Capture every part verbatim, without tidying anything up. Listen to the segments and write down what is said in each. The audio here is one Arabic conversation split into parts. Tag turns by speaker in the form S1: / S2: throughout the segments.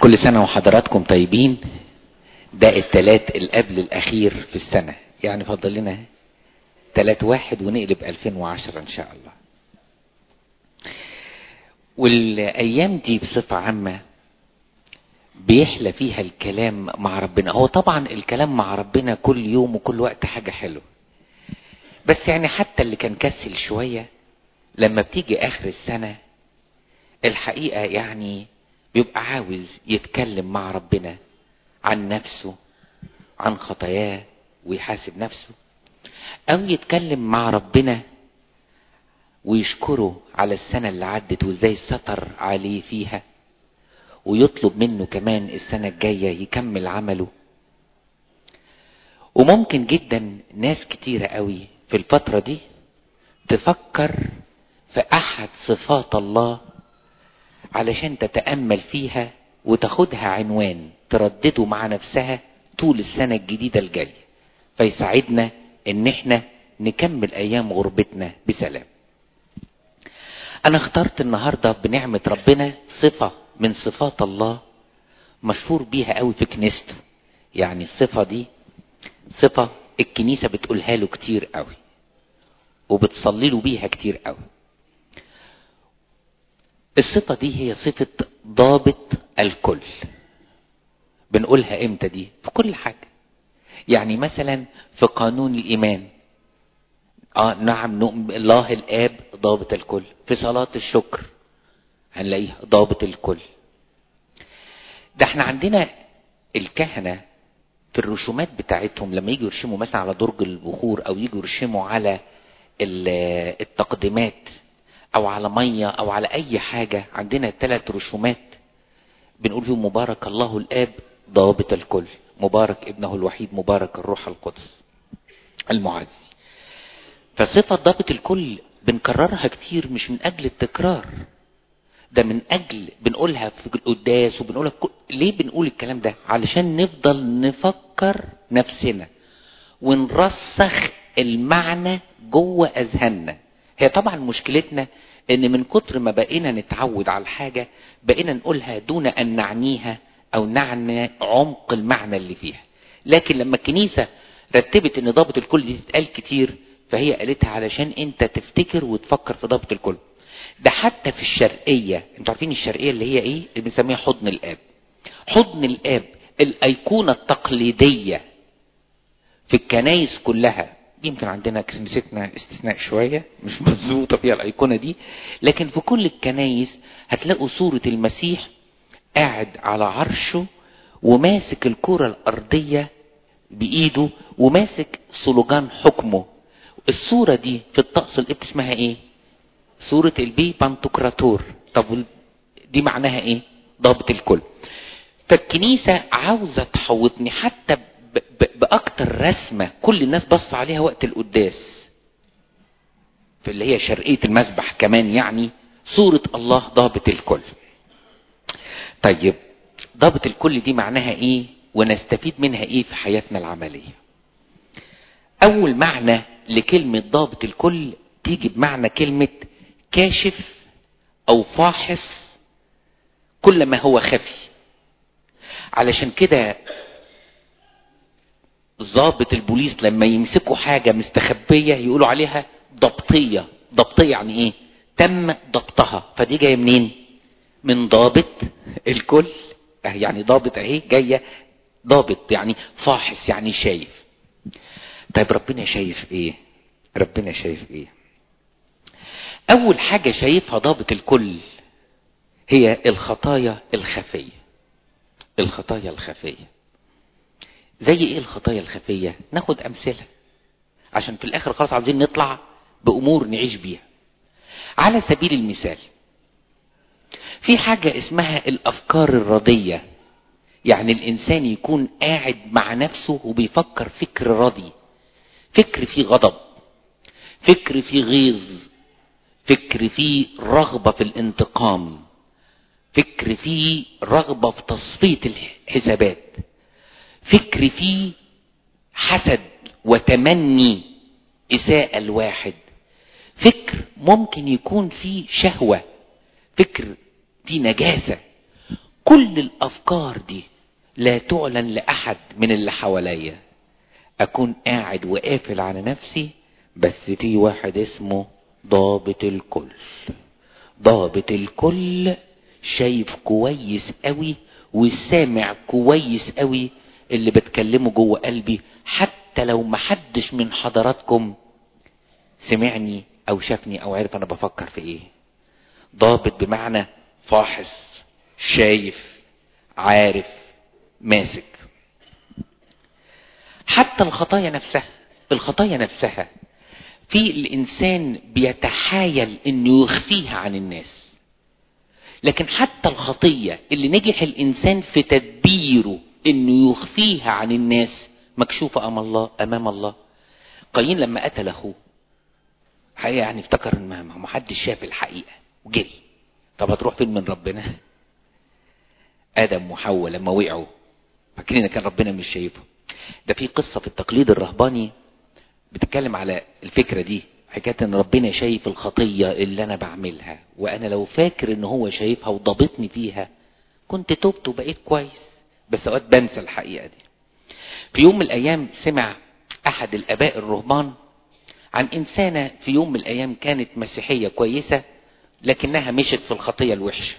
S1: كل سنة وحضراتكم طيبين. ده التلات القبل الأخير في السنة، يعني فضل لنا تلات واحد ونقلب ألفين وعشرة إن شاء الله. والأيام دي بصفة عامة بيحلى فيها الكلام مع ربنا. هو طبعا الكلام مع ربنا كل يوم وكل وقت حاجة حلوة، بس يعني حتى اللي كان كسل شوية لما بتيجي آخر السنة الحقيقة يعني بيبقى عاوز يتكلم مع ربنا عن نفسه، عن خطاياه ويحاسب نفسه، او يتكلم مع ربنا ويشكره على السنة اللي عدت وازاي ستر عليه فيها، ويطلب منه كمان السنة الجاية يكمل عمله. وممكن جدا ناس كتيرة قوي في الفترة دي تفكر في احد صفات الله علشان تتأمل فيها وتاخدها عنوان تردده مع نفسها طول السنة الجديدة الجاية، فيساعدنا ان احنا نكمل ايام غربتنا بسلام. انا اخترت النهاردة بنعمة ربنا صفة من صفات الله مشهور بيها قوي في كنيسته. يعني الصفة دي صفة الكنيسة بتقولها له كتير قوي وبتصلي له بيها كتير قوي. الصفة دي هي صفة ضابط الكل. بنقولها امتى دي؟ في كل حاجة. يعني مثلا في قانون الايمان، اه نعم نؤمن الله الاب ضابط الكل. في صلاة الشكر هنلاقيها ضابط الكل. ده احنا عندنا الكهنة في الرسومات بتاعتهم لما يجوا يرشموا مثلا على درج البخور او يجوا يرشموا على التقدمات او على مية او على اي حاجة، عندنا ثلاث رسومات بنقول فيهم مبارك الله الاب ضابط الكل، مبارك ابنه الوحيد، مبارك الروح القدس المعزي. فصفة ضابط الكل بنكررها كتير مش من اجل التكرار، ده من اجل بنقولها في القداس وبنقولها في كل... ليه بنقول الكلام ده؟ علشان نفضل نفكر نفسنا ونرسخ المعنى جوه اذهاننا. هي طبعا مشكلتنا ان من كتر ما بقينا نتعود على الحاجة بقينا نقولها دون ان نعنيها او نعني عمق المعنى اللي فيها. لكن لما الكنيسة رتبت ان ضابط الكل دي تتقال كتير فهي قالتها علشان انت تفتكر وتفكر في ضابط الكل. ده حتى في الشرقية، انتوا عارفين الشرقية اللي هي ايه؟ اللي بنسميها حضن الاب. حضن الاب الايقونة التقليدية في الكنايس كلها، يمكن عندنا كنيستنا استثناء شوية مش مظبوطة فيها الايقونة دي، لكن في كل الكنايس هتلاقوا صورة المسيح قاعد على عرشه وماسك الكرة الارضية بايده وماسك صلوجان حكمه. الصورة دي في الطقس القبطي اسمها ايه؟ صورة البي بانتوكراتور. طب دي معناها ايه؟ ضابط الكل. فالكنيسة عاوزة تحوطني حتى ب ب باكتر رسمة كل الناس بص عليها وقت القداس في اللي هي شرقية المسبح كمان، يعني صورة الله ضابط الكل. طيب ضابط الكل دي معناها ايه ونستفيد منها ايه في حياتنا العملية؟ اول معنى لكلمة ضابط الكل تيجي بمعنى كلمة كاشف او فاحص كل ما هو خفي. علشان كده ضابط البوليس لما يمسكوا حاجة مستخبية يقولوا عليها ضبطية. ضبطية يعني ايه؟ تم ضبطها. فدي جاية منين؟ من ضابط الكل. يعني ضابط اهي جاية ضابط يعني فاحص يعني شايف. طيب ربنا شايف ايه؟ ربنا شايف ايه؟ اول حاجة شايفها ضابط الكل هي الخطايا الخفية. الخطايا الخفية زي ايه الخطايا الخفية؟ ناخد امثلة عشان في الاخر خلاص عاوزين نطلع بامور نعيش بيها. على سبيل المثال في حاجة اسمها الافكار الردية. يعني الانسان يكون قاعد مع نفسه وبيفكر فكر ردي، فكر فيه غضب، فكر فيه غيظ، فكر فيه رغبة في الانتقام، فكر فيه رغبة في تصفية الحسابات، فكر فيه حسد وتمني إساءة الواحد، فكر ممكن يكون فيه شهوة، فكر فيه نجاسة. كل الافكار دي لا تعلن لاحد من اللي حواليا، اكون قاعد وقافل على نفسي، بس في واحد اسمه ضابط الكل. ضابط الكل شايف كويس قوي وسامع كويس قوي اللي بتكلمه جوه قلبي، حتى لو محدش من حضراتكم سمعني او شافني او عرف انا بفكر في ايه. ضابط بمعنى فاحص، شايف، عارف، ماسك. حتى الخطايا نفسها، الخطايا نفسها في الانسان بيتحايل انه يخفيها عن الناس، لكن حتى الخطية اللي نجح الانسان في تدبيره انه يخفيها عن الناس مكشوفة امام الله امام الله. قايين لما قتل اخوه حقيقة يعني افتكر ان ما حدش شاف الحقيقة وجري. طب هتروح فين من ربنا؟ ادم وحواء لما وقعوا فاكرين كان ربنا مش شايفه. ده في قصة في التقليد الرهباني بتتكلم على الفكرة دي، حكاية ان ربنا شايف الخطية اللي انا بعملها، وانا لو فاكر ان هو شايفها وضبطني فيها كنت توبت وبقيت كويس، بس اوقات بنسى الحقيقة دي. في يوم من الايام سمع احد الاباء الرهبان عن انسانة في يوم من الايام كانت مسيحية كويسة لكنها مشت في الخطية الوحشة.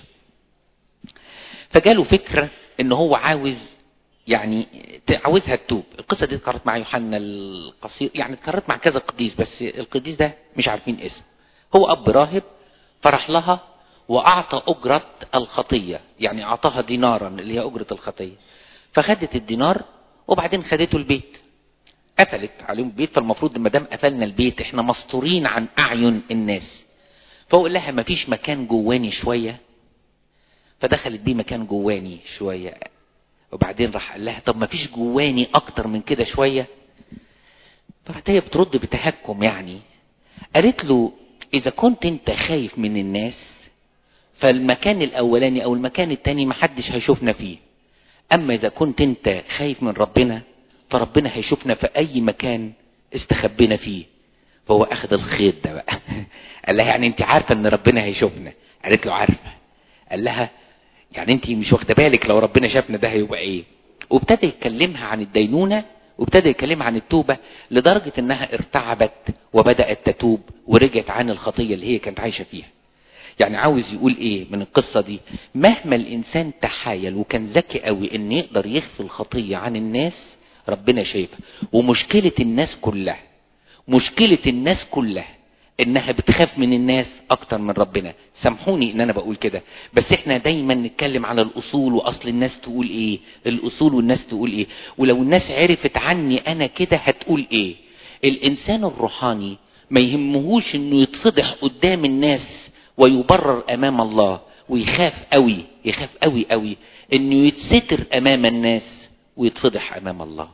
S1: فجاله فكرة ان هو عاوز يعني عاوزها تتوب. القصة دي اتكررت مع يوحنا القصير، يعني اتكررت مع كذا قديس، بس القديس ده مش عارفين اسمه. هو اب راهب فرح لها واعطى اجرة الخطية، يعني اعطاها دينارا اللي هي اجرة الخطية. فخدت الدينار وبعدين خدته البيت، قفلت عليهم البيت. فالمفروض ما دام قفلنا البيت احنا مستورين عن اعين الناس، فقول لها مفيش مكان جواني شوية. فدخلت بيه مكان جواني شوية، وبعدين راح قال لها طب مفيش جواني اكتر من كده شوية. فرحت هي بترد بتهكم يعني، قالت له اذا كنت انت خايف من الناس فالمكان الاولاني او المكان التاني محدش هيشوفنا فيه، اما اذا كنت انت خايف من ربنا فربنا هيشوفنا في اي مكان استخبينا فيه. فهو اخذ الخيط ده بقى قال لها يعني انت عارفة ان ربنا هيشوفنا؟ قالت له عارفة. قال لها يعني انت مش واخده بالك لو ربنا شافنا ده هيبقى ايه؟ وابتدى يكلمها عن الدينونة وابتدى يكلمها عن التوبة، لدرجة انها ارتعبت وبدأت تتوب ورجعت عن الخطية اللي هي كانت عايشة فيها. يعني عاوز يقول ايه من القصة دي؟ مهما الانسان تحايل وكان ذكي قوي ان يقدر يخفي الخطية عن الناس ربنا شايفها. ومشكلة الناس كلها، مشكلة الناس كلها انها بتخاف من الناس اكتر من ربنا. سامحوني ان انا بقول كده، بس احنا دايما نتكلم على الاصول واصل الناس تقول ايه، الاصول والناس تقول ايه، ولو الناس عرفت عني انا كده هتقول ايه. الانسان الروحاني ما يهمهوش انه يتفضح قدام الناس ويبرر امام الله، ويخاف قوي يخاف قوي قوي انه يتستر امام الناس ويتفضح امام الله.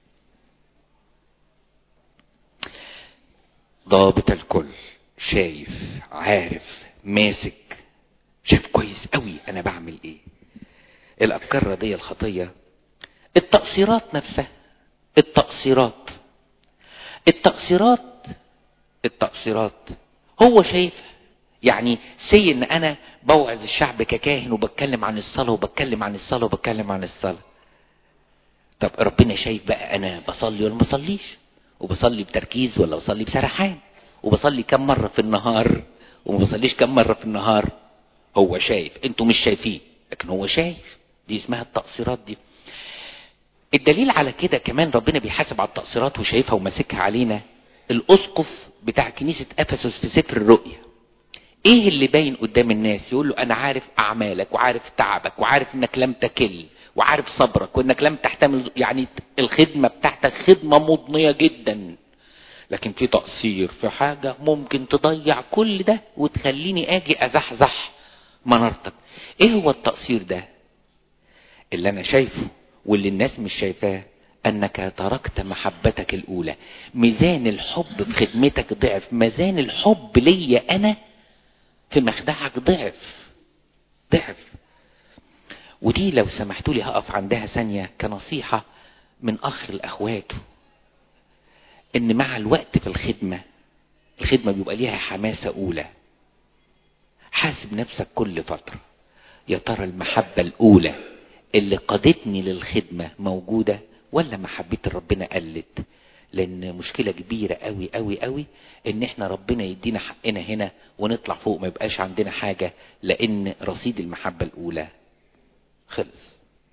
S1: ضابط الكل، شايف، عارف، ماسك، شايف كويس قوي انا بعمل ايه. الافكار الرديئة، الخطية، التقصيرات نفسها، التقصيرات التقصيرات التقصيرات هو شايفها. يعني سي ان انا بوعظ الشعب ككاهن وبتكلم عن الصلاة وبتكلم عن الصلاة وبتكلم عن الصلاة. طب ربنا شايف بقى انا بصلي ولا ما بصليش، وبصلي بتركيز ولا بصلي بسرحان، وبصلي كم مرة في النهار وما بصليش كم مرة في النهار. هو شايف، انتوا مش شايفين لكن هو شايف. دي اسمها التقصيرات دي. الدليل على كده كمان ربنا بيحاسب على التقصيرات وشايفها وماسكها علينا. الاسقف بتاع كنيسة افسس في سفر الرؤيا ايه اللي باين قدام الناس؟ يقول له انا عارف اعمالك وعارف تعبك وعارف انك لم تكل وعارف صبرك وانك لم تحتمل، يعني الخدمة بتاعتك خدمة مضنية جدا، لكن في تقصير في حاجة ممكن تضيع كل ده وتخليني اجي ازحزح منارتك. ايه هو التقصير ده؟ اللي انا شايفه واللي الناس مش شايفاه انك تركت محبتك الاولى. ميزان الحب في خدمتك ضعف، ميزان الحب ليا انا في مخدعك ضعف ضعف. ودي لو سمحتوا لي هقف عندها ثانية كنصيحة من اخ لاخواته، ان مع الوقت في الخدمة، الخدمة بيبقى ليها حماسة اولى. حاسب نفسك كل فترة، يا ترى المحبة الاولى اللي قادتني للخدمة موجودة ولا محبة ربنا قلت؟ لان مشكلة كبيرة قوي قوي قوي ان احنا ربنا يدينا حقنا هنا ونطلع فوق ما يبقاش عندنا حاجة، لان رصيد المحبة الاولى خلص.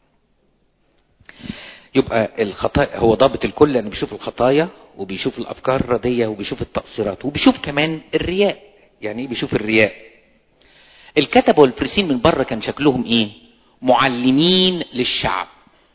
S1: يبقى الخطايا هو ضابط الكل، لانه بيشوف الخطايا وبيشوف الافكار الردية وبيشوف التقصيرات وبيشوف كمان الرياء. يعني ايه بيشوف الرياء؟ الكتبة والفريسين من بره كان شكلهم ايه؟ معلمين للشعب،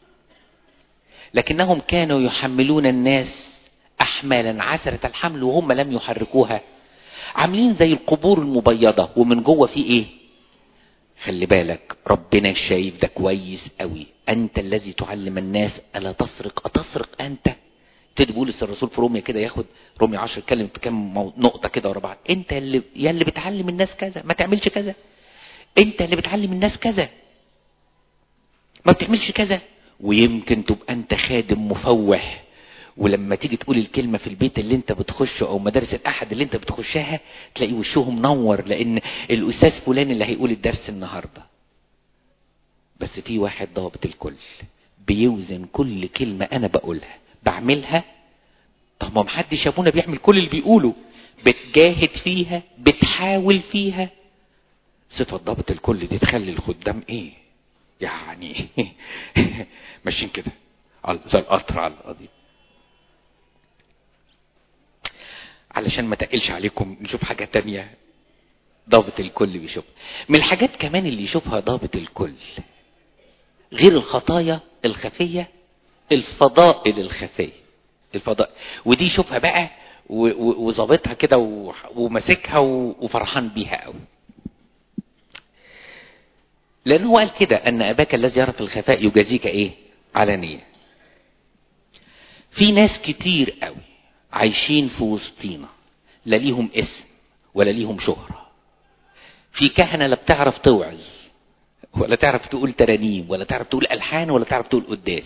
S1: لكنهم كانوا يحملون الناس احمالا عسرة الحمل وهم لم يحركوها، عاملين زي القبور المبيضة ومن جوه في ايه؟ خلي بالك ربنا شايف ده كويس قوي. انت الذي تعلم الناس الا تسرق اتسرق انت؟ تدي بولس الرسول في روميا كده، ياخد روميا عشر يتكلم في كام نقطة كده ورا بعض. انت اللي يا اللي بتعلم الناس كذا ما تعملش كذا، انت اللي بتعلم الناس كذا ما بتعملش كذا. ويمكن تبقى انت خادم مفوح، ولما تيجي تقول الكلمة في البيت اللي انت بتخشه او مدارس الاحد اللي انت بتخشها تلاقي وشهم نور، لان الاستاذ فلان اللي هيقول الدرس النهاردة. بس في واحد ضابط الكل بيوزن كل كلمة انا بقولها بعملها. طب ما محدش ابونا بيعمل كل اللي بيقوله، بتجاهد فيها بتحاول فيها. صفة ضابط الكل دي تخلي الخدام ايه يعني ماشيين كده زي القطر على القضية. علشان ما تقلش عليكم نشوف حاجة تانية ضابط الكل بيشوف. من الحاجات كمان اللي يشوفها ضابط الكل غير الخطايا الخفية، الفضائل الخفية. الفضائل ودي يشوفها بقى وظابطها كده ومسكها وفرحان بيها قوي، لأنه هو قال كده ان اباك الذي يرى في الخفاء يجازيك ايه؟ علانية. في ناس كتير قوي عايشين في وسطينا لا ليهم اسم ولا ليهم شهرة. في كهنة لا بتعرف توعظ ولا تعرف تقول ترانيم ولا تعرف تقول ألحان ولا تعرف تقول قداس،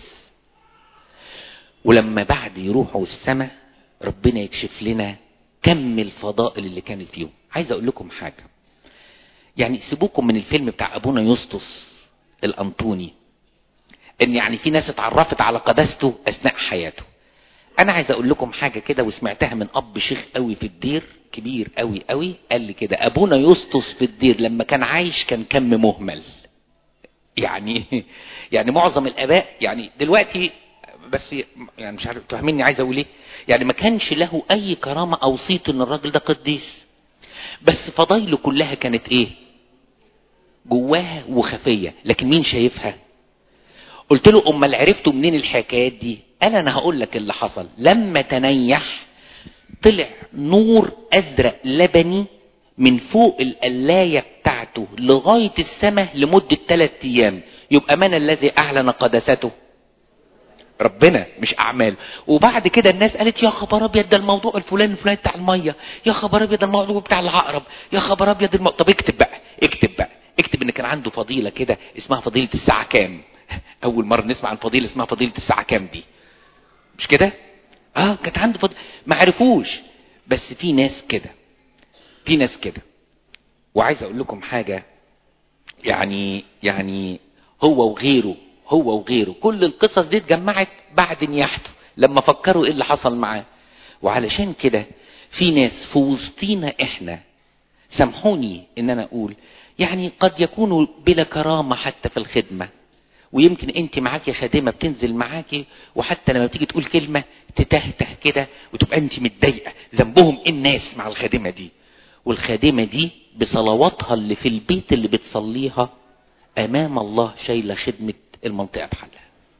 S1: ولما بعد يروحوا السماء ربنا يكشف لنا كم الفضائل اللي كانت فيهم. عايز اقول لكم حاجة، يعني سيبوكم من الفيلم بتاع ابونا يسطس الانطوني ان يعني في ناس اتعرفت على قداسته اثناء حياته. انا عايز اقول لكم حاجة كده وسمعتها من اب شيخ قوي في الدير، كبير قوي قوي، قال لي كده ابونا يسطس في الدير لما كان عايش كان كم مهمل. يعني يعني معظم الاباء يعني دلوقتي بس يعني مش عارف تفهميني عايز اقول ايه، يعني ما كانش له اي كرامة او صيت ان الراجل ده قديس، بس فضايله كلها كانت ايه؟ جواها وخفية، لكن مين شايفها؟ قلت له امال عرفتوا منين الحكايات دي؟ قال انا هقول لك اللي حصل. لما تنيح طلع نور ازرق لبني من فوق القلاية بتاعته لغاية السماء لمدة ثلاث ايام. يبقى من الذي اعلن قداسته؟ ربنا مش اعمال. وبعد كده الناس قالت يا خبر ابيض ده الموضوع الفلاني الفلاني بتاع الميه، يا خبر ابيض ده الموضوع بتاع العقرب، يا خبر ابيض المو... طب اكتب بقى اكتب بقى اكتب ان كان عنده فضيله كده اسمها فضيله الساعه كام. اول مره نسمع عن فضيله اسمها فضيله الساعه كام دي، مش كده؟ اه كانت عنده فضيله ما عرفوش. بس في ناس كده في ناس كده وعايز اقول لكم حاجه، يعني يعني هو وغيره هو وغيره كل القصص دي اتجمعت بعد نياحته لما فكروا ايه اللي حصل معاه. وعلشان كده في ناس في وسطينا احنا، سامحوني ان انا اقول يعني قد يكونوا بلا كرامة حتى في الخدمة، ويمكن انت معاكي خادمة بتنزل معاكي وحتى لما بتيجي تقول كلمة تتهته كده وتبقى انت متضايقة. ذنبهم ايه الناس مع الخادمة دي؟ والخادمة دي بصلواتها اللي في البيت اللي بتصليها امام الله شايلة خدمة المنطقة بحالها.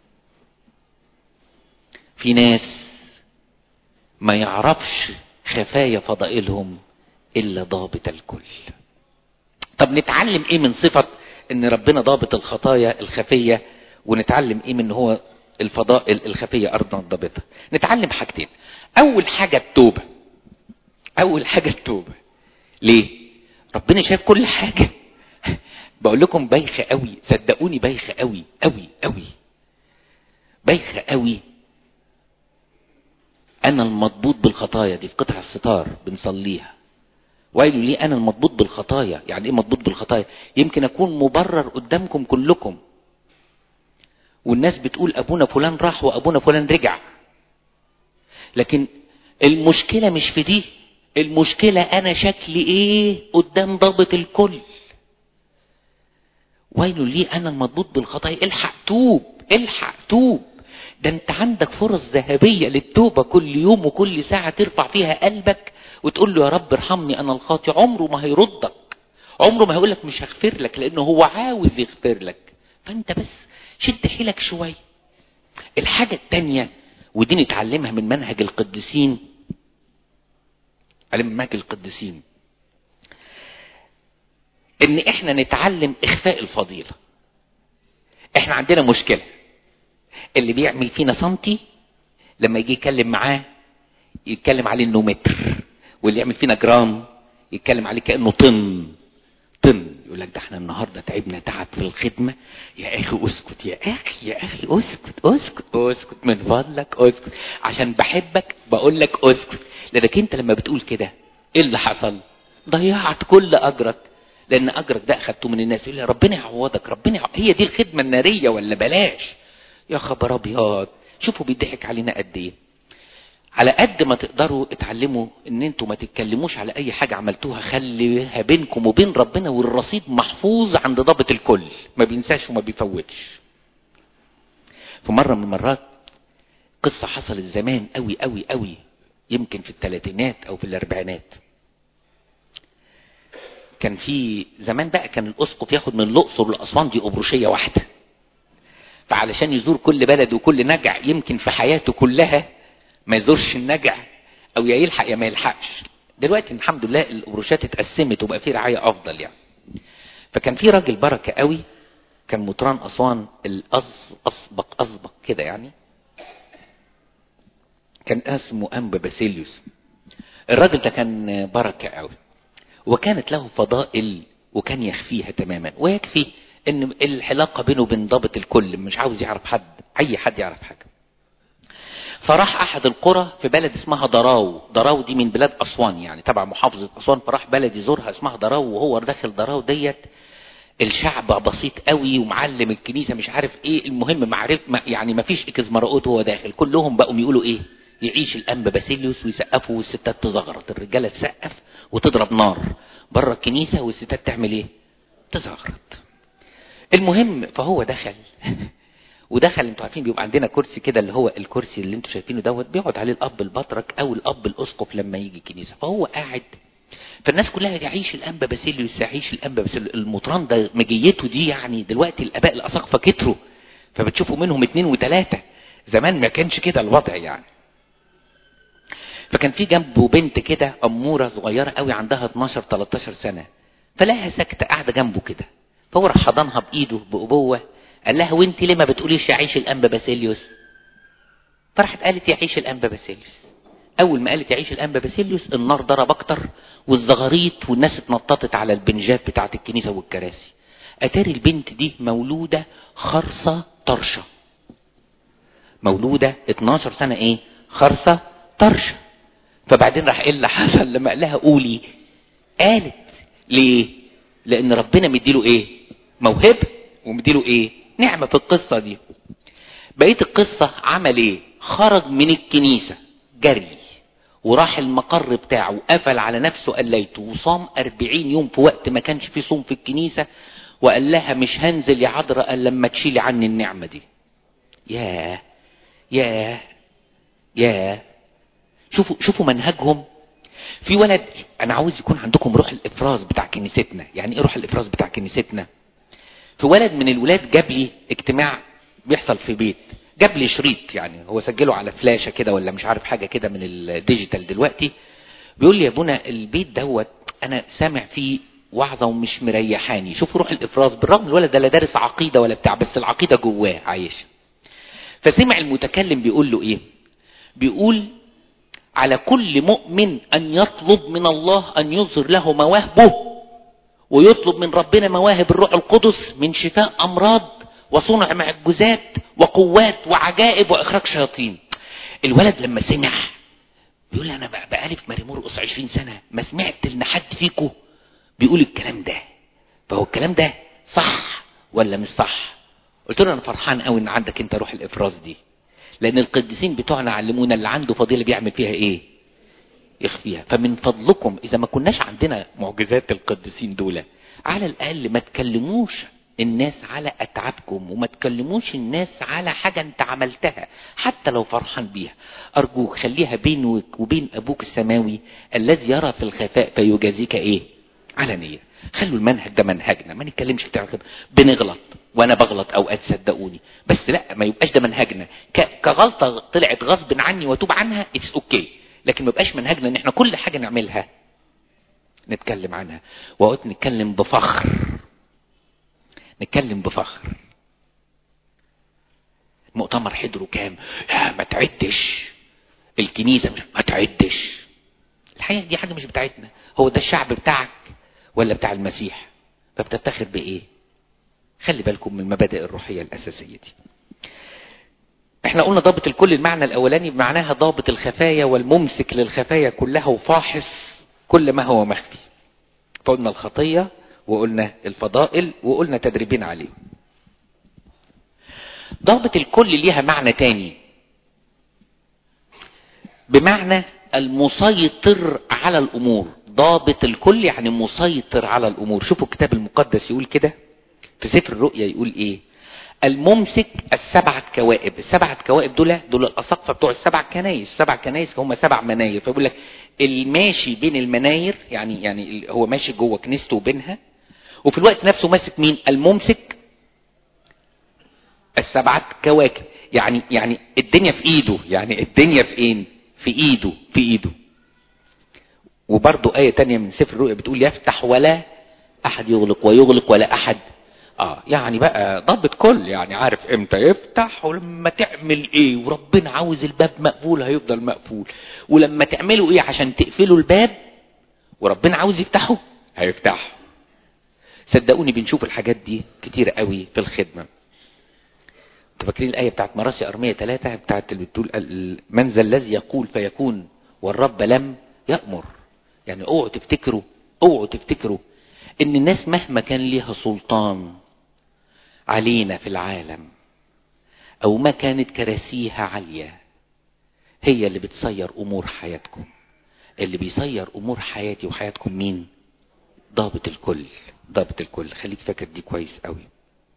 S1: في ناس ما يعرفش خفايا فضائلهم الا ضابط الكل. طب نتعلم ايه من صفة ان ربنا ضابط الخطايا الخفية، ونتعلم ايه من هو الفضائل الخفية ارضا ضابطها؟ نتعلم حاجتين. اول حاجة التوبة. اول حاجة التوبة. ليه؟ ربنا شايف كل حاجة. بقول لكم بايخة قوي، صدقوني بايخة قوي قوي قوي بايخة قوي. انا المضبوط بالخطايا دي في قطع الستار بنصليها، ويل لي انا المضبوط بالخطايا. يعني ايه مضبوط بالخطايا؟ يمكن اكون مبرر قدامكم كلكم، والناس بتقول ابونا فلان راح وابونا فلان رجع، لكن المشكلة مش في دي. المشكلة انا شكلي ايه قدام ضابط الكل. ويل لي انا المضبوط بالخطايا. الحق توب، الحق توب. ده انت عندك فرص ذهبية للتوبة كل يوم وكل ساعة ترفع فيها قلبك وتقول له يا رب ارحمني انا الخاطئ. عمره ما هيردك، عمره ما هيقولك مش هغفر لك، لانه هو عاوز يغفر لك. فانت بس شد حيلك شوية. الحاجة التانية ودي نتعلمها من منهج القديسين، علم منهج القديسين، ان احنا نتعلم اخفاء الفضيلة. احنا عندنا مشكلة، اللي بيعمل فينا سنتي لما يجي يتكلم معاه يتكلم عليه انه متر، واللي يعمل فينا جرام يتكلم عليه كأنه طن طن. يقول لك ده احنا النهارده تعبنا تعب في الخدمة. يا اخي اسكت، يا اخي يا اخي اسكت اسكت اسكت من فضلك اسكت، عشان بحبك بقول لك اسكت. لانك انت لما بتقول كده ايه اللي حصل؟ ضيعت كل اجرك، لان اجرك ده اخدته من الناس. يقول لي ربنا يعوضك، ربنا يعوضك. هي دي الخدمة النارية ولا بلاش؟ يا خبر ابيض، شوفوا بيضحك علينا قد ايه. على قد ما تقدروا اتعلموا ان انتوا ما تتكلموش على اي حاجة عملتوها، خليها بينكم وبين ربنا، والرصيد محفوظ عند ضابط الكل، ما بينساش وما بيفوتش. في مرة من المرات قصة حصلت زمان قوي قوي قوي، يمكن في الثلاثينات او في الاربعينات. كان في زمان بقى كان الاسقف ياخد من الاقصر لاسوان دي ابروشية واحدة، فعلشان يزور كل بلد وكل نجع يمكن في حياته كلها ما يزورش النجع، او يا يلحق يا ما يلحقش. دلوقتي الحمد لله الابروشات اتقسمت وبقى في رعاية افضل يعني. فكان في راجل بركة قوي، كان مطران اسوان الاسبق اسبق كده يعني، كان اسمه انبا باسيليوس. الراجل ده كان بركة قوي، وكانت له فضائل وكان يخفيها تماما، ويكفي ان العلاقة بينه وبين ضابط الكل، مش عاوز يعرف حد، اي حد يعرف حاجة. فراح احد القرى في بلد اسمها ضراو. ضراو دي من بلاد اسوان يعني تبع محافظة اسوان. فراح بلد يزورها اسمها ضراو، وهو داخل ضراو ديت الشعب بسيط قوي ومعلم الكنيسة مش عارف ايه. المهم معرف يعني ما فيش اكزمرقوت وهو داخل، كلهم بقوا يقولوا ايه؟ يعيش الانبا باسيليوس، ويسقفوا والستات تزغرط. الرجالة تسقف وتضرب نار بره الكنيسة، والستات تعمل ايه؟ تزغرط. المهم فهو دخل ودخل. انتوا عارفين بيبقى عندنا كرسي كده، اللي هو الكرسي اللي انتوا شايفينه دوت بيقعد عليه الاب البطرك او الاب الاسقف لما يجي الكنيسه. فهو قاعد، فالناس كلها يعيش الانبا باسيليوس، يعيش الانبا باسيليوس. المطران ده مجيته دي يعني دلوقتي الاباء الاساقفه كتروا، فبتشوفوا منهم اتنين وتلاته. زمان ما كانش كده الوضع يعني. فكان في جنبه بنت كده اموره صغيره قوي عندها اتناشر تلتاشر سنه، فلاها ساكته قاعده جنبه كده، فهو راح حضنها بايده بابوه. قال لها وانت ليه ما بتقوليش يعيش الانبا باسيليوس؟ فراحت قالت يعيش الانبا باسيليوس. اول ما قالت يعيش الانبا باسيليوس النار ضرب اكتر، والزغاريط، والناس اتنططت على البنجات بتاعه الكنيسه والكراسي. اتاري البنت دي مولوده خرصه طرشه، مولوده اتناشر سنه ايه؟ خرصه طرشه. فبعدين راح ايه اللي حصل لما قال لها قولي؟ قالت ليه؟ لان ربنا مديله ايه؟ موهبه، ومديله ايه؟ نعمة في القصة دي. بقيت القصة عمل ايه؟ خرج من الكنيسة جري وراح المقر بتاعه وقفل على نفسه قليته، وصام أربعين يوم في وقت ما كانش فيه صوم في الكنيسة، وقال لها مش هنزل يا عذراء الا لما تشيلي عني النعمة دي. ياه ياه ياه. شوفوا شوفوا منهجهم. في ولد، انا عاوز يكون عندكم روح الافراز بتاع كنيستنا. يعني ايه روح الافراز بتاع كنيستنا؟ في ولد من الولاد جاب لي اجتماع بيحصل في بيت، جاب لي شريط، يعني هو سجله على فلاشة كده ولا مش عارف حاجة كده من الديجيتال دلوقتي. بيقول لي يا ابونا البيت دوت انا سامع فيه وعظة ومش مريحاني. شوفوا روح الافراز، بالرغم الولد ده لا دارس عقيدة ولا بتاع، بس العقيدة جواه عايش. فسمع المتكلم بيقول له ايه؟ بيقول على كل مؤمن ان يطلب من الله ان يظهر له مواهبه، ويطلب من ربنا مواهب الروح القدس من شفاء امراض وصنع معجزات وقوات وعجائب واخراج شياطين. الولد لما سمع بيقول لي انا بقالي في ماري مرقس عشرين سنة ما سمعت ان حد فيكم بيقول الكلام ده، فهو الكلام ده صح ولا مش صح؟ قلت له انا فرحان قوي ان عندك انت روح الافراز دي، لان القديسين بتوعنا علمونا اللي عنده فضيلة بيعمل فيها ايه؟ يخفيها. فمن فضلكم اذا ما كناش عندنا معجزات القديسين دول، على الاقل ما تكلموش الناس على اتعابكم، وما تكلموش الناس على حاجة انت عملتها حتى لو فرحان بيها. ارجوك خليها بينك وبين ابوك السماوي الذي يرى في الخفاء فيجازيك ايه؟ علانية. خلوا المنهج ده منهجنا، ما نتكلمش في الخفاء. بنغلط وانا بغلط اوقات صدقوني، بس لا ما يبقاش ده منهجنا. كغلطة طلعت غصب عني واتوب عنها اتس اوكي، لكن ما يبقاش منهجنا ان احنا كل حاجة نعملها نتكلم عنها. وقلت نتكلم بفخر، نتكلم بفخر. المؤتمر حضروا كام؟ يا ما تعدش. الكنيسة مش ما تعدش. الحقيقة دي حاجة مش بتاعتنا. هو ده الشعب بتاعك ولا بتاع المسيح؟ فبتفتخر بايه؟ خلي بالكم من المبادئ الروحية الاساسية دي. احنا قلنا ضابط الكل المعنى الاولاني بمعناها ضابط الخفايا والممسك للخفايا كلها وفاحص كل ما هو مخفي. فقلنا الخطية وقلنا الفضائل وقلنا تدريبين عليه. ضابط الكل ليها معنى تاني بمعنى المسيطر على الامور. ضابط الكل يعني مسيطر على الامور. شوفوا الكتاب المقدس يقول كده في سفر الرؤيا، يقول ايه؟ الممسك السبعة كوائب. السبعة كوائب دول دول الاساقفة بتوع السبع كنايس. السبع كنايس هم سبع مناير، فيقول لك الماشي بين المناير، يعني يعني هو ماشي جوه كنيسته وبينها، وفي الوقت نفسه ماسك مين؟ الممسك السبعة كواكب. يعني يعني الدنيا في ايده، يعني الدنيا في ايه؟ في ايده، في ايده. وبرضو آية تانية من سفر الرؤيا بتقول يفتح ولا احد يغلق، ويغلق ولا احد. اه يعني بقى ضابط كل، يعني عارف امتى يفتح ولما تعمل ايه، وربنا عاوز الباب مقفول هيفضل مقفول، ولما تعملوا ايه عشان تقفلوا الباب وربنا عاوز يفتحه هيفتحه. صدقوني بنشوف الحاجات دي كتير قوي في الخدمة. انتوا فاكرين الآية بتاعت مراسي أرمية ثلاثة بتاعت اللي بتقول من ذا الذي يقول فيكون والرب لم يأمر؟ يعني اوعوا تفتكروا اوعوا تفتكروا ان الناس مهما كان ليها سلطان علينا في العالم او ما كانت كراسيها عالية هي اللي بتصير امور حياتكم. اللي بيصير امور حياتي وحياتكم مين؟ ضابط الكل. ضابط الكل. خليك فاكر دي كويس قوي.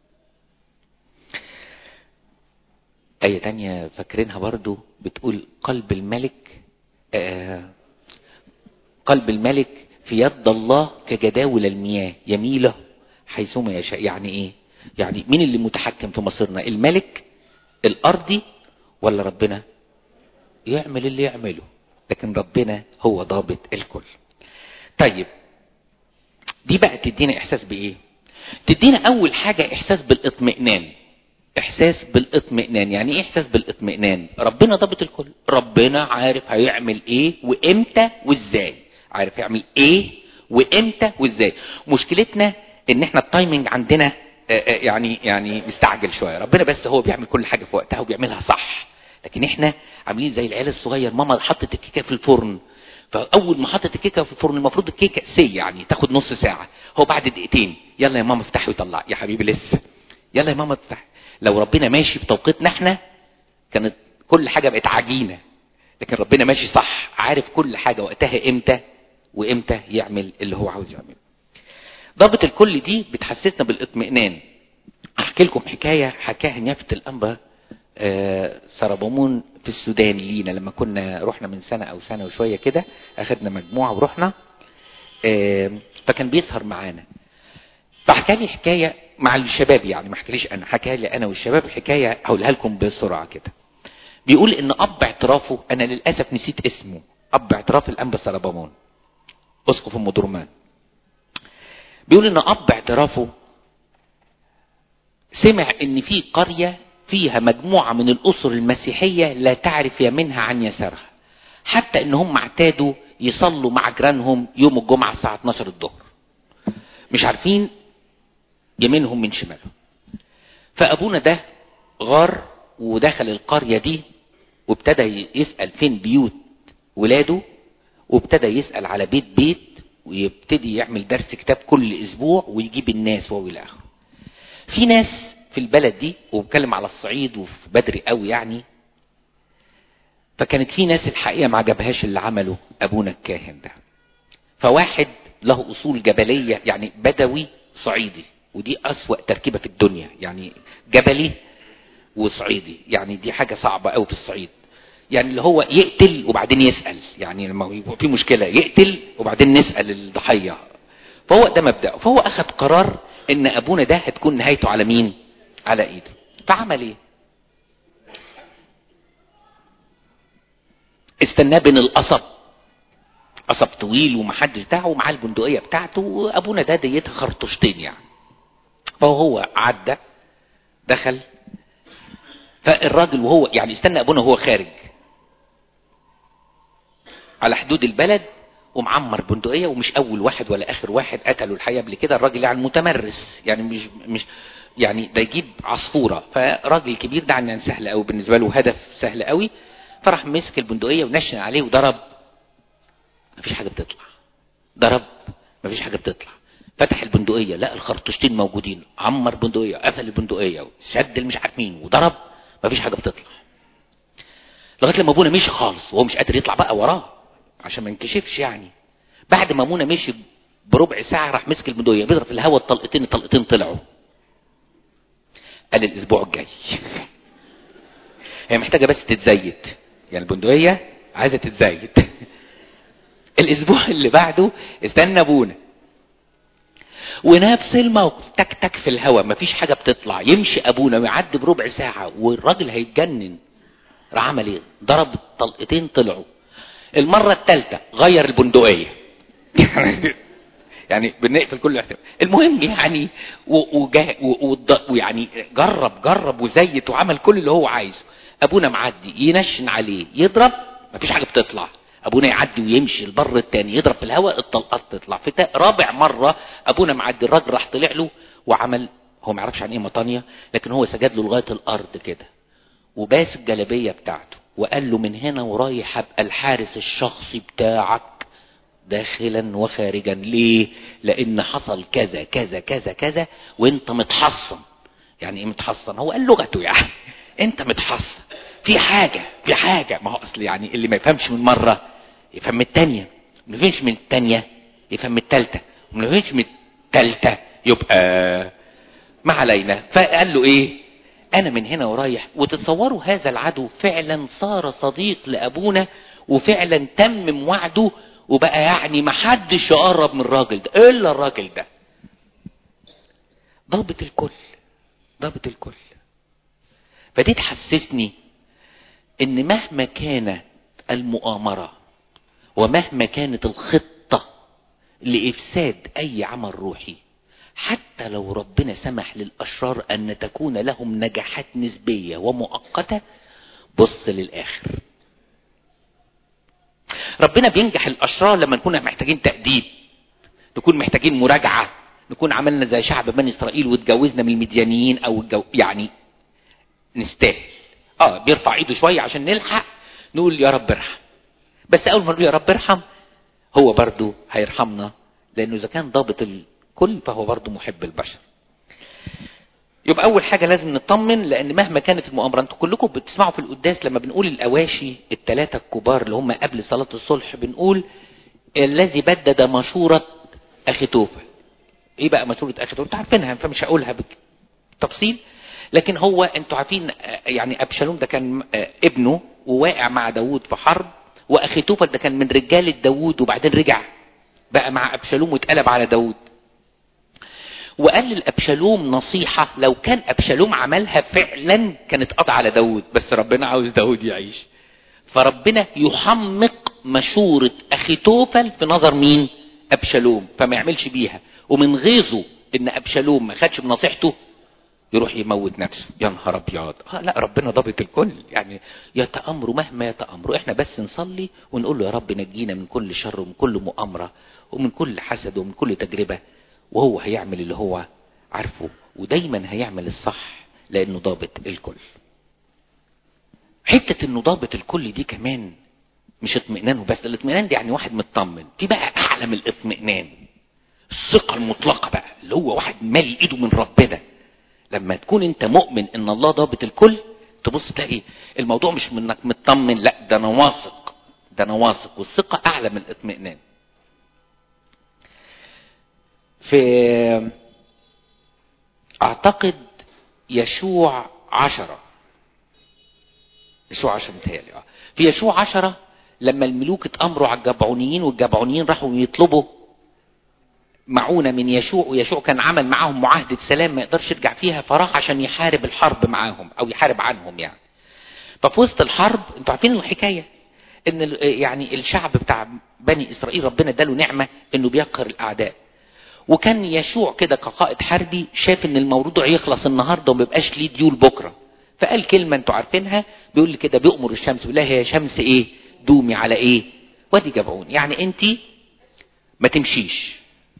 S1: آية تانية فاكرينها برضو بتقول قلب الملك آه قلب الملك في يد الله كجداول المياه يميله حيثما يشاء. يعني ايه؟ يعني مين اللي متحكم في مصيرنا؟ الملك الارضي ولا ربنا؟ يعمل اللي يعمله، لكن ربنا هو ضابط الكل. طيب دي بقى تدينا احساس بايه؟ تدينا اول حاجة احساس بالاطمئنان. احساس بالاطمئنان. يعني ايه احساس بالاطمئنان؟ ربنا ضابط الكل، ربنا عارف هيعمل ايه وامتى وازاي. عارف يعمل ايه وامتى وازاي. مشكلتنا ان احنا التايمنج عندنا يعني يعني مستعجل شويه. ربنا بس هو بيعمل كل حاجه في وقتها وبيعملها صح، لكن احنا عاملين زي العيال الصغير. ماما حطت الكيكه في الفرن، فاول ما حطت الكيكه في الفرن المفروض الكيكه سي يعني تاخد نص ساعه، هو بعد دقيقتين يلا يا ماما افتحي وطلع. يا حبيبي لسه، يلا يا ماما افتحي. لو ربنا ماشي بتوقيتنا احنا كانت كل حاجه بقت عجينه، لكن ربنا ماشي صح، عارف كل حاجه وقتها امتى وامتى يعمل اللي هو عاوز يعمله. ضابط الكل دي بتحسسنا بالاطمئنان. احكي لكم حكايه حكاها نيافه الانبا آه سربمون في السودان لينا لما كنا رحنا من سنه او سنه وشويه كده. اخدنا مجموعه ورحنا آه فكان بيسهر معانا، فحكى لي حكايه مع الشباب، يعني ما حكاليش انا، حكى لي انا والشباب حكايه هقولها لكم بسرعه كده. بيقول ان اب اعترافه، انا للاسف نسيت اسمه، اب اعتراف الانبا سربمون اسقف ام درمان، بيقول ان اب اعترافه سمع ان في قرية فيها مجموعة من الاسر المسيحية لا تعرف يمينها عن يسارها، حتى ان هم اعتادوا يصلوا مع جيرانهم يوم الجمعة الساعة اتناشر الظهر، مش عارفين يمينهم من شمالهم. فابونا ده غار ودخل القرية دي وابتدى يسأل فين بيوت ولاده، وابتدى يسأل على بيت بيت، ويبتدي يعمل درس كتاب كل اسبوع ويجيب الناس والى اخره. في ناس في البلد دي، وبتكلم على الصعيد وفي بدري قوي يعني، فكانت في ناس الحقيقة ما عجبهاش اللي عمله ابونا الكاهن ده. فواحد له اصول جبلية يعني بدوي صعيدي، ودي اسوأ تركيبة في الدنيا، يعني جبلي وصعيدي، يعني دي حاجة صعبة قوي في الصعيد. يعني اللي هو يقتل وبعدين يسأل، يعني لما يبقى في مشكلة يقتل وبعدين نسأل الضحية. فهو ده مبدأه. فهو اخذ قرار ان ابونا ده هتكون نهايته على مين؟ على ايده. فعمل ايه؟ استناه بين القصب، قصب طويل ومحدش بتاعه، ومعاه البندقية بتاعته، وابونا ده ديتها خرطوشتين يعني. فهو عدى دخل، فالراجل وهو يعني استنى ابونا وهو خارج على حدود البلد ومعمر بندقية، ومش اول واحد ولا اخر واحد قتلوا الحقيقة قبل كده. الراجل يعني متمرس، يعني مش مش يعني ده يجيب عصفورة. فراجل كبير ده عن سهل قوي بالنسبة له، هدف سهل قوي. فراح مسك البندقية ونشن عليه وضرب، مفيش حاجة بتطلع. ضرب مفيش حاجة بتطلع. فتح البندقية لا الخرطوشتين موجودين، عمر بندقية، قفل البندقية، شد مش عارف مين، وضرب مفيش حاجة بتطلع. لغاية لما ابونا مشي خالص وهو مش قادر يطلع بقى وراه عشان ما ينكشفش يعني. بعد ما ابونا مشي بربع ساعة راح مسك البندقية بيضرب في الهواء، الطلقتين الطلقتين طلعوا. قال الاسبوع الجاي هي محتاجة بس تتزيت، يعني البندقية عايزة تتزيت. الاسبوع اللي بعده استنى ابونا ونفس الموقف، تك تك في الهواء مفيش حاجة بتطلع. يمشي ابونا ويعدي بربع ساعة والراجل هيتجنن. راح عمل ايه؟ ضرب الطلقتين طلعوا. المرة الثالثة غير البندقية. يعني بنقفل كل احتمال. المهم يعني ويعني جرب جرب وزيت وعمل كل اللي هو عايزه. ابونا معدي ينشن عليه يضرب مفيش حاجة بتطلع. ابونا يعدي ويمشي البر التاني يضرب في الهواء الطلقات تطلع. في رابع مرة ابونا معدي الراجل راح طلع له وعمل، هو ما يعرفش عن ايه مطانية، لكن هو سجد له لغاية الارض كده وباس الجلابية بتاعته وقال له من هنا ورايح ابقى الحارس الشخصي بتاعك داخلا وخارجا. ليه؟ لان حصل كذا كذا كذا كذا وانت متحصن. يعني ايه متحصن؟ هو قال لغته يعني انت متحصن في حاجة في حاجة. ما هو اصل يعني اللي ما يفهمش من مرة يفهم من التانية، ما يفهمش من التانية يفهم من التالتة، وما يفهمش من التالتة يبقى ما علينا. فقال له ايه؟ انا من هنا ورايح. وتتصوروا هذا العدو فعلا صار صديق لابونا وفعلا تمم وعده، وبقى يعني ما حدش يقرب من الراجل ده الا الراجل ده. ضابط الكل، ضابط الكل. فدي تحسسني ان مهما كانت المؤامرة ومهما كانت الخطة لافساد اي عمل روحي، حتى لو ربنا سمح للاشرار ان تكون لهم نجاحات نسبية ومؤقتة، بص للاخر. ربنا بينجح الاشرار لما نكون محتاجين تأديب، نكون محتاجين مراجعة، نكون عملنا زي شعب بني اسرائيل واتجوزنا من المديانيين او الجو يعني نستاهل. اه بيرفع ايده شوية عشان نلحق نقول يا رب ارحم. بس اول ما نقول يا رب ارحم هو برضو هيرحمنا، لانه اذا كان ضابط الكل فهو برضو محب البشر. يبقى اول حاجة لازم نطمن، لان مهما كانت المؤامرة، انتوا كلكم بتسمعوا في القداس لما بنقول الاواشي الثلاثة الكبار اللي هم قبل صلاة الصلح، بنقول الذي بدد مشورة اخيتوفل. ايه بقى مشورة اخيتوفل؟ انتوا عارفينها فمش هقولها بالتفصيل، لكن هو انتوا عارفين يعني ابشالوم ده كان ابنه وواقع مع داوود في حرب، واخيتوفل ده كان من رجالة داوود وبعدين رجع بقى مع ابشالوم واتقلب على داوود. وقال للأبشالوم نصيحة لو كان أبشالوم عملها فعلا كانت قطع على داود، بس ربنا عاوز داود يعيش، فربنا يحمق مشورة أخيتوفل في نظر مين؟ أبشالوم، فما يعملش بيها. ومن غيظه إن أبشالوم ما خدش بنصيحته يروح يموت نفسه. يا نهار أبيض. آه لا، ربنا ضابط الكل، يعني يتأمروا مهما يتأمروا. إحنا بس نصلي ونقول له يا رب نجينا من كل شر ومن كل مؤامرة ومن كل حسد ومن كل تجربة، وهو هيعمل اللي هو عارفه، ودايما هيعمل الصح لانه ضابط الكل. حتة انه ضابط الكل دي كمان مش اطمئنان وبس، الاطمئنان دي يعني واحد مطمن. في بقى اعلى من الاطمئنان الثقة المطلقة بقى، اللي هو واحد مالي ايده من ربنا. لما تكون انت مؤمن ان الله ضابط الكل، تبص تلاقي الموضوع مش من انك مطمن، لا ده انا واثق، ده انا واثق. والثقة اعلى من الاطمئنان. في اعتقد يشوع عشرة، يشوع عشرة متهيألي اه في يشوع عشرة لما الملوك اتأمروا على الجبعونيين، والجبعونيين راحوا يطلبوا معونة من يشوع، ويشوع كان عمل معاهم معاهدة سلام ما يقدرش يرجع فيها، فراح عشان يحارب الحرب معاهم او يحارب عنهم يعني. ففي وسط الحرب، انتوا عارفين الحكاية ان يعني الشعب بتاع بني اسرائيل ربنا اداله نعمة انه بيقهر الاعداء. وكان يشوع كده كقائد حربي شاف ان الموضوع يخلص النهارده وما يبقاش ليه ديول بكره، فقال كلمه انتوا عارفينها، بيقول لي كده بيأمر الشمس بيقول لها يا شمس ايه دومي على ايه وادي جبعون، يعني انت ما تمشيش.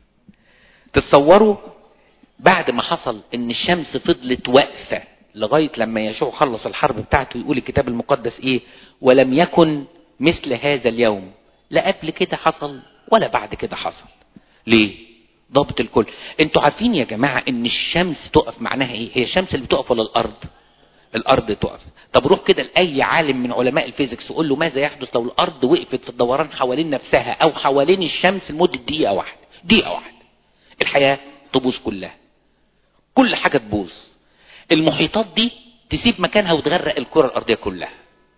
S1: تتصوروا بعد ما حصل ان الشمس فضلت واقفه لغايه لما يشوع خلص الحرب بتاعته، يقول الكتاب المقدس ايه؟ ولم يكن مثل هذا اليوم، لا قبل كده حصل ولا بعد كده حصل. ليه؟ ضابط الكل. انتوا عارفين يا جماعة ان الشمس تقف معناها ايه؟ هي الشمس اللي بتقف ولا الارض؟ الارض تقف. طب روح كده لأي عالم من علماء الفيزيكس وقول له ماذا يحدث لو الارض وقفت في الدوران حوالين نفسها او حوالين الشمس لمدة دقيقة واحدة، دقيقة واحدة الحياة تبوظ كلها، كل حاجة تبوظ. المحيطات دي تسيب مكانها وتغرق الكرة الارضية كلها،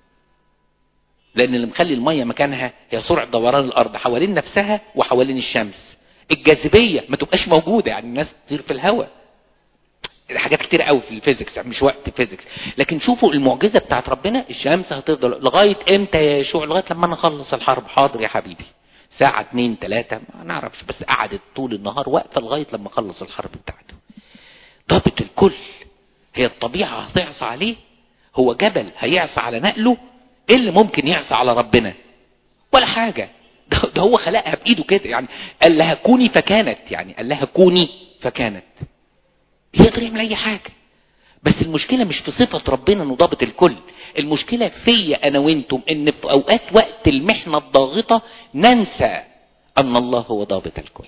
S1: لان اللي مخلي المية مكانها هي سرعة دوران الارض حوالين نفسها وحوالين الشمس. الجاذبية ما تبقاش موجودة، يعني الناس تطير في الهواء. حاجات كتير قوي في الفيزيكس، مش وقت الفيزيكس. لكن شوفوا المعجزة بتاعت ربنا، الشمس هتفضل لغاية امتى يا يشوع؟ لغاية لما انا اخلص الحرب. حاضر يا حبيبي، ساعة اتنين تلاتة ما نعرفش، بس قعدت طول النهار واقفة لغاية لما اخلص الحرب بتاعته. ضابط الكل. هي الطبيعة هتعصى عليه؟ هو جبل هيعصى على نقله؟ ايه اللي ممكن يعصى على ربنا؟ ولا حاجة. ده, ده هو خلقها بايده كده، يعني قال لها كوني فكانت، يعني قال لها كوني فكانت. يقدر يعمل اي حاجة. بس المشكلة مش في صفة ربنا انه ضابط الكل، المشكلة فيا انا وانتم، ان في اوقات وقت المحنة الضاغطة ننسى ان الله هو ضابط الكل.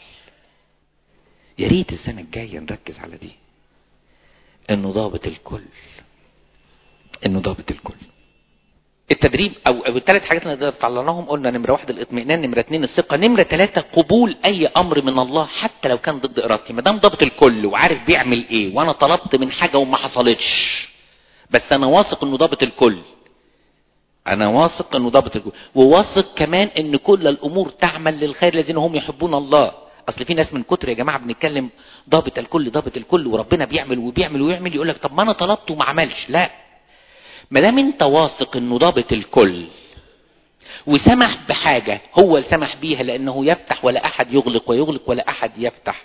S1: يا ريت السنة الجاية نركز على دي، انه ضابط الكل، انه ضابط الكل. التدريب او او الثلاث حاجات اللي طلعناهم، قلنا نمره واحد الاطمئنان، نمره اثنين الثقه، نمره ثلاثه قبول اي امر من الله حتى لو كان ضد ارادتي. ما دام ضابط الكل وعارف بيعمل ايه، وانا طلبت من حاجه وما حصلتش، بس انا واثق انه ضابط الكل، انا واثق انه ضابط الكل، وواثق كمان ان كل الامور تعمل للخير الذين هم يحبون الله. اصل في ناس من كتر يا جماعه بنتكلم ضابط الكل ضابط الكل وربنا بيعمل وبيعمل ويعمل، يقول لك طب ما انا طلبت وما عملش. لا، ما دام انت واثق انه ضابط الكل وسمح بحاجة هو سمح بيها لانه يفتح ولا احد يغلق، ويغلق ولا احد يفتح،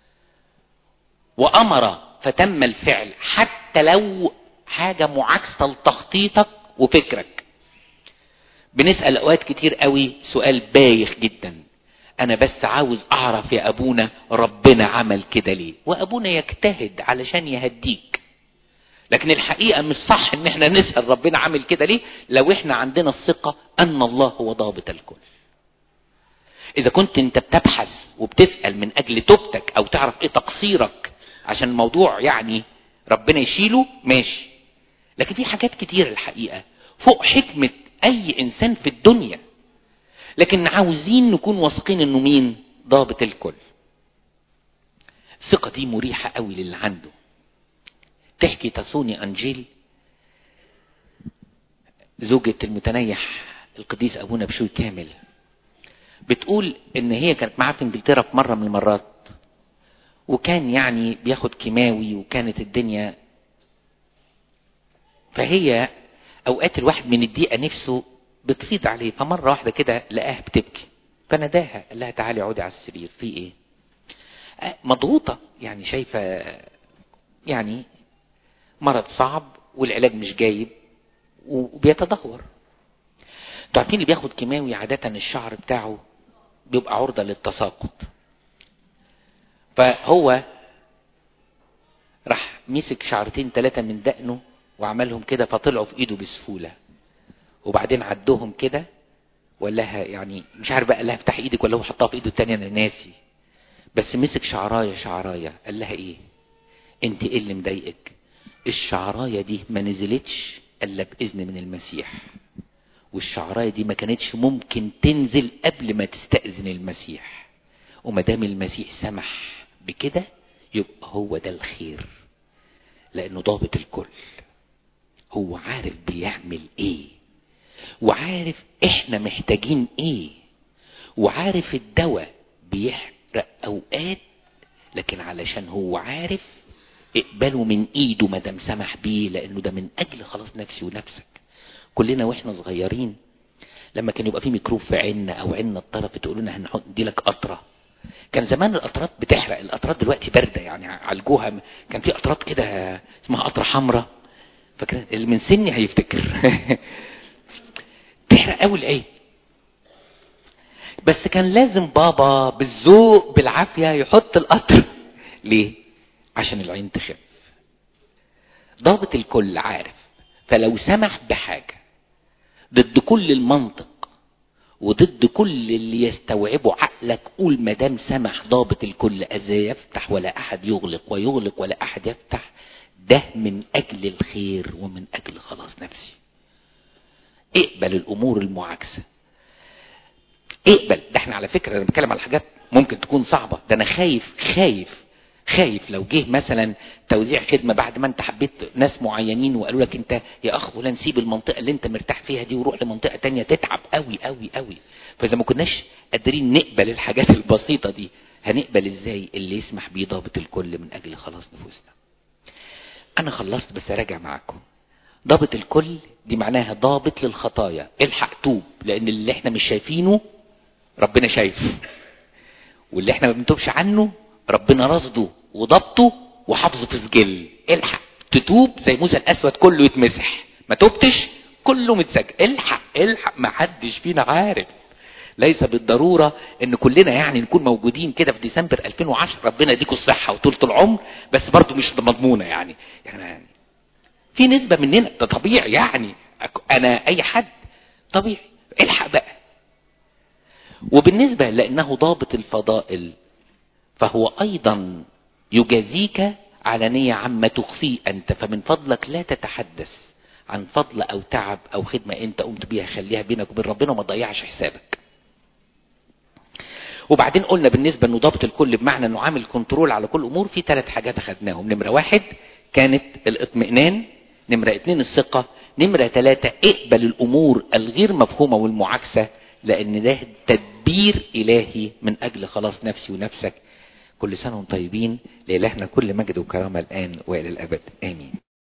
S1: وامر فتم الفعل حتى لو حاجة معاكسة لتخطيطك وفكرك. بنسأل اوقات كتير قوي سؤال بايخ جدا، انا بس عاوز اعرف يا ابونا ربنا عمل كده ليه، وابونا يجتهد علشان يهديك. لكن الحقيقة مش صح ان احنا نسأل ربنا عامل كده ليه لو احنا عندنا الثقة ان الله هو ضابط الكل. اذا كنت انت بتبحث وبتسأل من اجل توبتك او تعرف ايه تقصيرك عشان الموضوع يعني ربنا يشيله، ماشي. لكن في حاجات كتير الحقيقة فوق حكمة اي انسان في الدنيا، لكن عاوزين نكون واثقين انه مين ضابط الكل. الثقة دي مريحة قوي للي عنده. تحكي تاسوني أنجيل زوجة المتنيح القديس أبونا بشوي كامل، بتقول إن هي كانت معاه في إنجلترا في مرة من المرات، وكان يعني بياخد كيماوي وكانت الدنيا، فهي أوقات الواحد من الدقيقة نفسه بتفيض عليه، فمرة واحدة كده لقاها بتبكي، فنداها قال لها تعالي عودي على السرير، في إيه؟ مضغوطة، يعني شايفة يعني مرض صعب والعلاج مش جايب وبيتدهور. تعرفين اللي بياخد كيماوي عادة الشعر بتاعه بيبقى عرضة للتساقط، فهو راح مسك شعرتين ثلاثة من دقنه وعملهم كده فطلعوا في ايده بسهولة، وبعدين عدهم كده وقال لها يعني مش عارف بقى، قال لها افتح ايدك ولا هو حطها في ايده التانية، انا ناسي، بس مسك شعرايه شعرايه قال لها ايه انت ايه اللي مضايقك؟ الشعرايه دي ما نزلتش الا باذن من المسيح، والشعرايه دي ما كانتش ممكن تنزل قبل ما تستأذن المسيح، وما دام المسيح سمح بكده يبقى هو ده الخير، لانه ضابط الكل، هو عارف بيعمل ايه، وعارف احنا محتاجين ايه، وعارف الدواء بيحرق اوقات، لكن علشان هو عارف اقبله من ايده ما دام سمح بيه، لانه ده من اجل خلاص نفسي ونفسك. كلنا واحنا صغيرين لما كان يبقى في ميكروب في عيننا او عيننا الطرف تقولوا لنا هندي لك قطره، كان زمان القطرات بتحرق، القطرات دلوقتي بارده يعني عالجوها، كان في قطرات كده اسمها قطره حمراء، فاكر اللي من سني هيفتكر تحرق قوي العين، بس كان لازم بابا بالذوق بالعافيه يحط القطر. ليه؟ عشان العين تخف. ضابط الكل عارف، فلو سمح بحاجه ضد كل المنطق وضد كل اللي يستوعبه عقلك، قول ما دام سمح ضابط الكل اذا يفتح ولا احد يغلق ويغلق ولا احد يفتح، ده من اجل الخير ومن اجل خلاص نفسي. اقبل الامور المعاكسه، اقبل. ده احنا على فكره انا بتكلم على حاجات ممكن تكون صعبه، ده انا خايف خايف خايف لو جه مثلا توزيع خدمه بعد ما انت حبيت ناس معينين وقالوا لك انت يا اخ فلان سيب المنطقه اللي انت مرتاح فيها دي وروح لمنطقه تانية، تتعب قوي قوي قوي. فاذا ما كناش قادرين نقبل الحاجات البسيطه دي، هنقبل ازاي اللي يسمح بيه ضابط الكل من اجل خلاص نفوسنا؟ انا خلصت بس اراجع معاكم. ضابط الكل دي معناها ضابط للخطايا، الحق توب، لان اللي احنا مش شايفينه ربنا شايفه، واللي احنا ما بنتوبش عنه ربنا رصده وضبطه وحافظه في سجل. الحق تتوب زي موسى الاسود كله يتمسح، ما توبتش كله متسجل. الحق الحق، ما حدش فينا عارف، ليس بالضروره ان كلنا يعني نكون موجودين كده في ديسمبر ألفين وعشرة، ربنا يديكم الصحه وطولة العمر، بس برضو مش مضمونه يعني يعني في نسبه مننا، ده طبيعي يعني، انا اي حد طبيعي. الحق بقى. وبالنسبه لانه ضابط الفضائل، فهو ايضا يجازيك على نية عما تخفيه انت، فمن فضلك لا تتحدث عن فضل او تعب او خدمة انت قمت بيها، خليها بينك وبين ربنا وما تضيعش حسابك. وبعدين قلنا بالنسبة انه ضابط الكل بمعنى انه عامل كنترول على كل امور، في ثلاث حاجات اخدناهم. نمرة واحد كانت الاطمئنان، نمرة اتنين الثقة، نمرة ثلاثة اقبل الامور الغير مفهومة والمعاكسة، لان ده تدبير الهي من اجل خلاص نفسي ونفسك. كل سنة وانتم طيبين، لإلهنا كل مجد وكرامة الآن وإلى الأبد، آمين.